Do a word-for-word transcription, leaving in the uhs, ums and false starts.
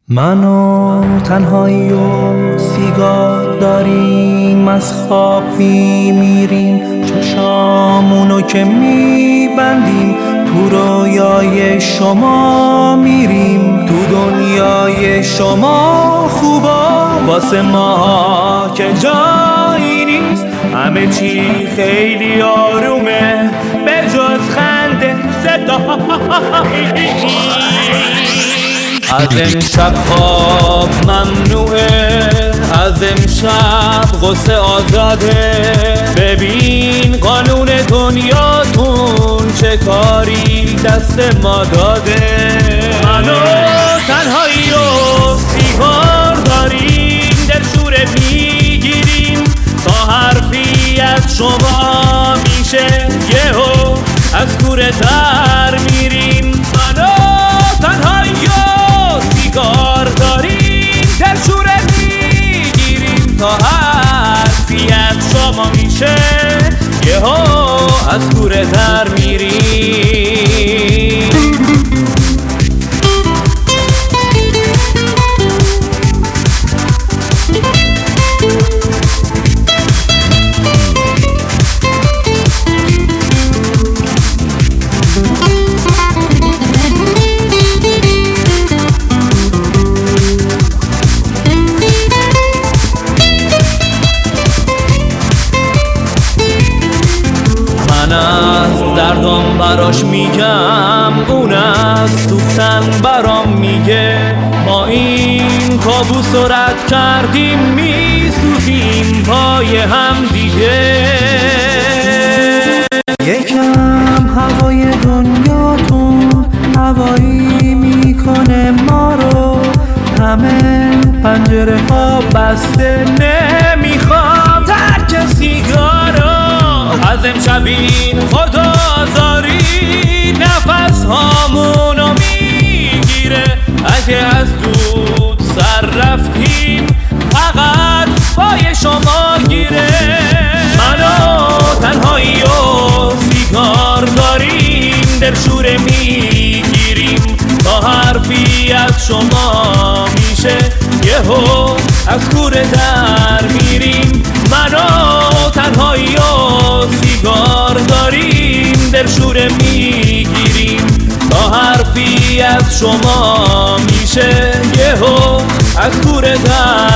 من و تنهایی و سیگار داریم، از خواب میریم، چشامونو که میبندیم، تو رویای شما میریم. تو دنیای شما خوبا، واسه ما که جایی نیست، همه چی خیلی آرومه به جز خنده صدایی. از امشب خواب ممنوعه، از امشب غصه آزاده. ببین قانون دنیاتون چه کاری دست ما داده. من و تنهایی و سیگار داریم، دلشوره میگیریم تا حرفی از شما میشه یهو از کوره در میریم. من و تنهایی سیگار داریم، دلشوره میگیریم تا حرفی از شما میشه یهو از کوره در میریم. از دردم براش میگم، اون از سوختن برام میگه. ما این کابوس رو رد کردیم، میسوزیم پای هم دیگه. یکم هوای دنیاتون هوایی میکنه ما رو، همه پنجره ها بسته، نمیخوام ترک سیگارو. از امشب این خدازاری نفس هامونو میگیره. اگه از دود سر رفتیم فقط پای شما گیره. من و تنهایی و سیگار داریم، دلشوره میگیریم تا حرفی از شما میشه یهو از کوره در میریم. من و تنهایی و سیگار داریم، دلشوره میگیریم تا حرفی از شما میشه یهو از کوره در